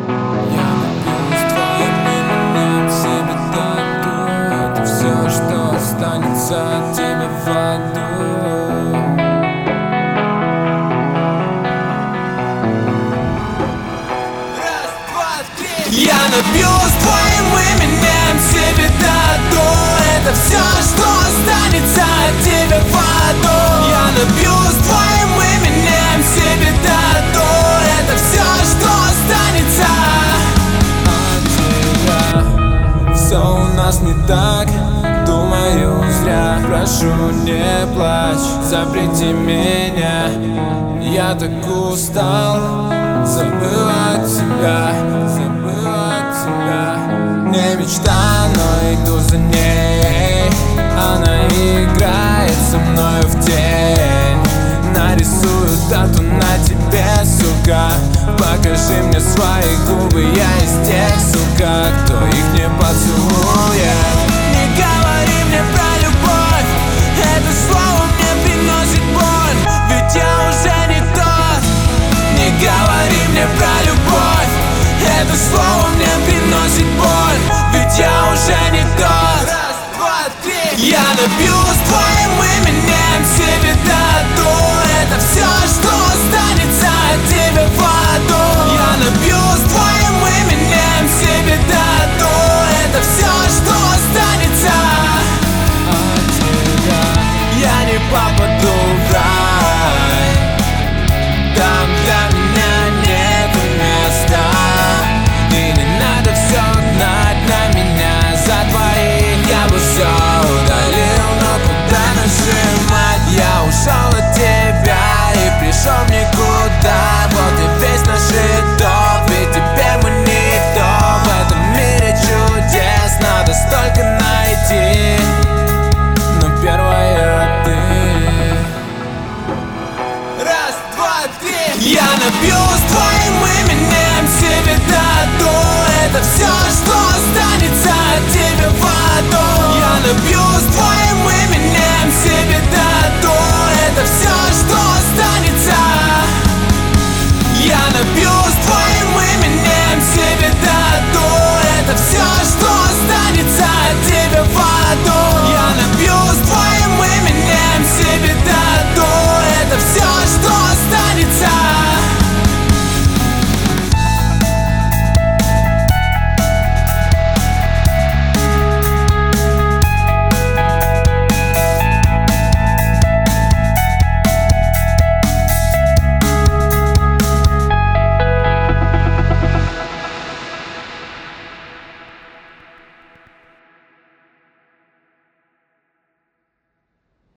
Я напью с твоим именем себе тату. Это все, что останется от тебя в аду. Я набью с твоим именем себе тату. Это все, что останется от тебя в аду. Я набью с твоим именем себе тату. Это все, что останется от тебя. Все у нас не так, думаю зря. Прошу, не плачь, запрети меня. Я так устал, забыла тебя, забыла тебя. Не мечта, но иду за ней. Она играет со мною в тень. Нарисую тату на тебе, сука. Покажи мне свои губы, я из тех, сука, кто их не поцелует. Не говори мне про любовь, это слово мне приносит боль. Ведь я уже не тот. Не говори мне про любовь, это слово мне приносит боль. Ведь я уже не тот. Раз, два, три. Я набью с твоим именем себе тату. Это все, что останется от тебя в аду. Я набью с твоим именем себе тату. Это все, что останется от тебя. Я не попаду в рай, там для меня нет места. И не надо все гнать на меня за двоих. Я бы все удалил, но куда нажимать? Я ушел от тебя и пришел в никуда. Вот и весь наш итог, ведь теперь мы никто. В этом мире чудес надо столько найти, но первая ты. Раз, два, три. Я набью с твоим именем себе тату. Это все, что